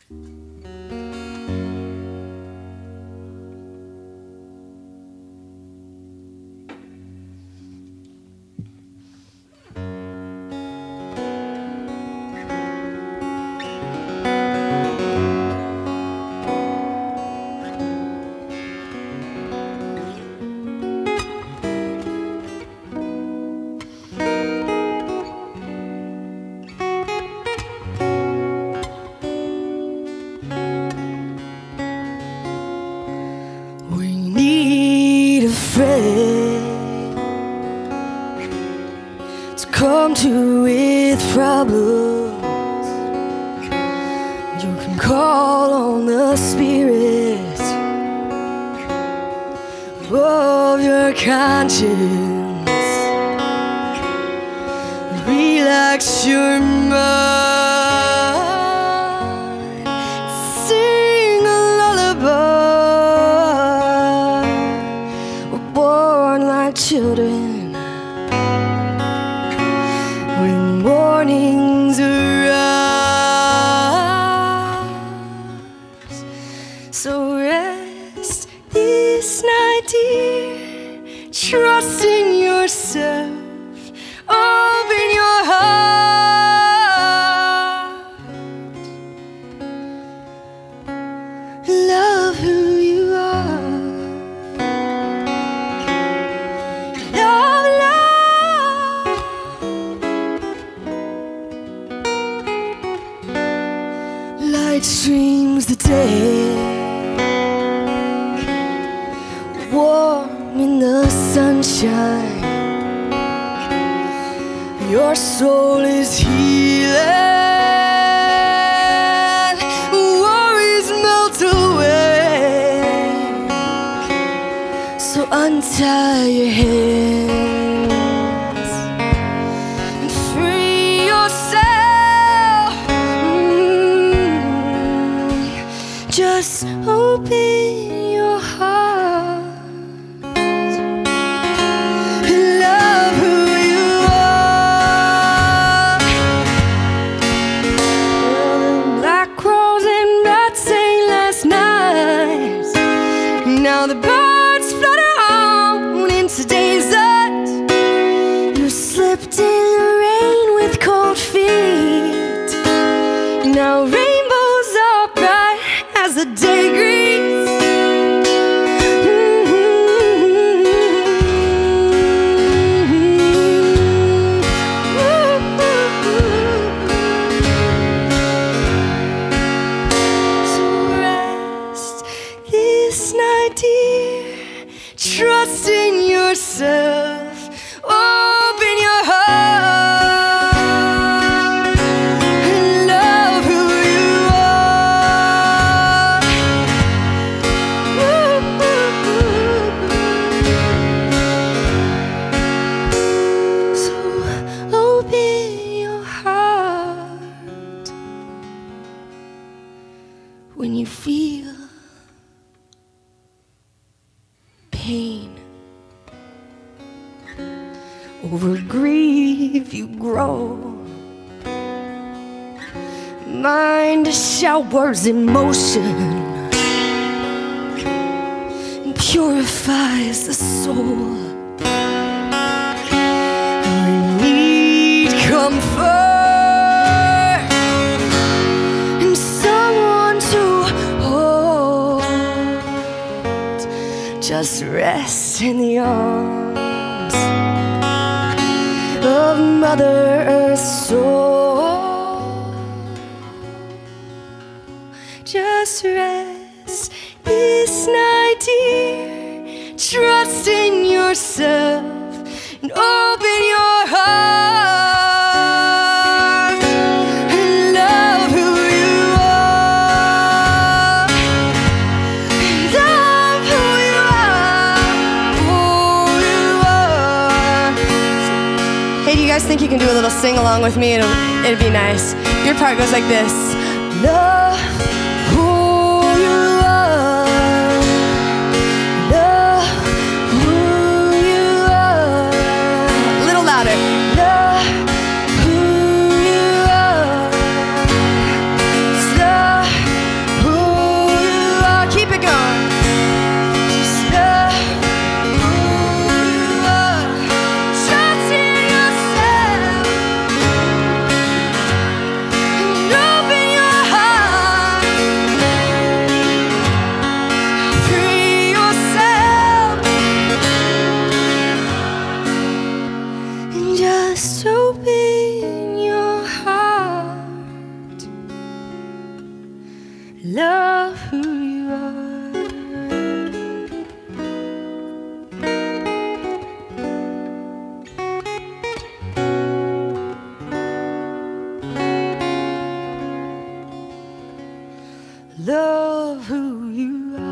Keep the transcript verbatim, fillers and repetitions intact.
To come to with problems, you can call on the Spirit of your conscience. Relax your mind, sing a lullaby. We're born like children when mornings arise. So rest this night, dear, trust in yourself. Open your heart, love who you are. Love, love. Light streams the day, warm in the sunshine. Your soul is healing, worries melt away. So untie your hands and free yourself. Mm. Just open your heart. Now the birds flutter on into daylight. You slipped in the rain with cold feet. Now rainbows are bright as the day greets. So rest this night, dear, trust in yourself. Open your heart and love who you are. So open your heart when you feel pain. Over grief you grow. Mind showers emotion and purifies the soul. We need comfort and someone to hold. Just rest in the arms of Mother Earth's soul. Just rest this night, dear, trust in yourself and open your heart and love who you are. Love who you are, who you are. Hey, do you guys think you can do a little sing along with me? It'll, it'd be nice. Your part goes like this. Love who you are. Love who you are. A little louder. Love who you are. Love Love who you are. Love who you are.